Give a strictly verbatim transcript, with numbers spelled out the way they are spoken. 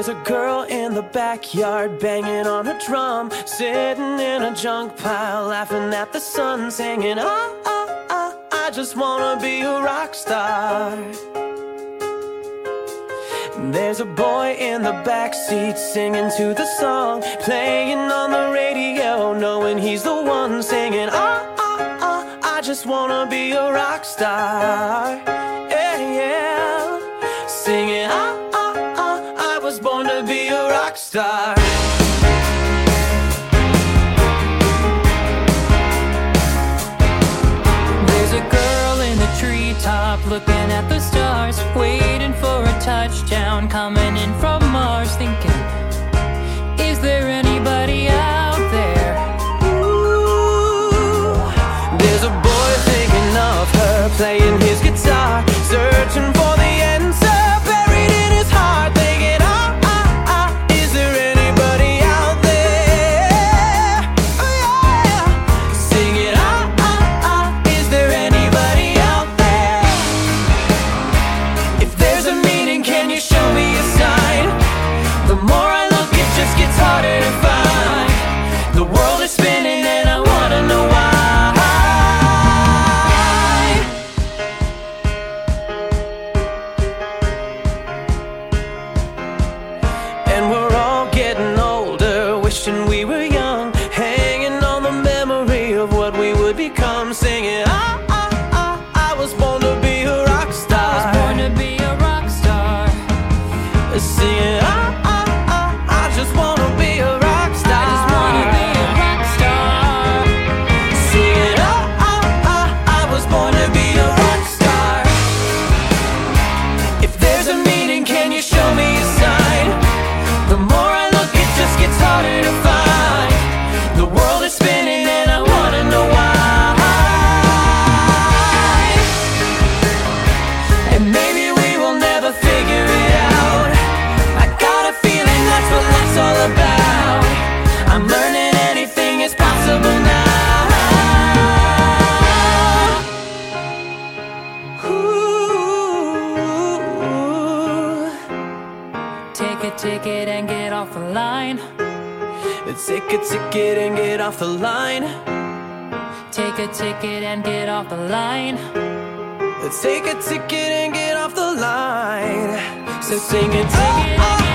There's a girl in the backyard banging on her drum, sitting in a junk pile, laughing at the sun, singing, ah, ah, ah, I just wanna be a rock star. There's a boy in the backseat singing to the song, playing on the radio, knowing he's the one, singing, ah, ah, ah, I just wanna be a rock star. Yeah, yeah. Singing, ah, ah, ah, I was born to be a rock star. There's a girl in the treetop looking at the stars, waiting for a touchdown coming in from Mars, thinking, is there anybody out there? Ooh. There's a boy thinking of her, playing his guitar, searching for the answer buried in his heart, thinking, ah, ah, ah, is there anybody out there? Oh yeah. Singing, ah, ah, ah, is there anybody out there? If there's a meaning, can you show me a sign? The more I look, it just gets harder to find. The world is spinning and I wanna know why. And we're all getting older, wishing we were young, hanging on the memory of what we would become, singing, ah, ah, ah, I was born to be a rock star. I was born to be a rock star. Singing, ah, ah, ah, I just wanna be a rock star. I just wanna be a rock star. Singing, ah, ah, ah, I was born to be a rock star. If there's a meaning, can you show me a sign? The more I look, it just gets harder to find. The world is spinning and I wanna know why. And maybe we will never figure it out. I got a feeling that's what life's all about. I'm learning anything is possible now. Ooh. Take a ticket and get off the line. Take a ticket and get off the line. Take a ticket and get off the line. Take a ticket and get off the line. So sing it, Take it and get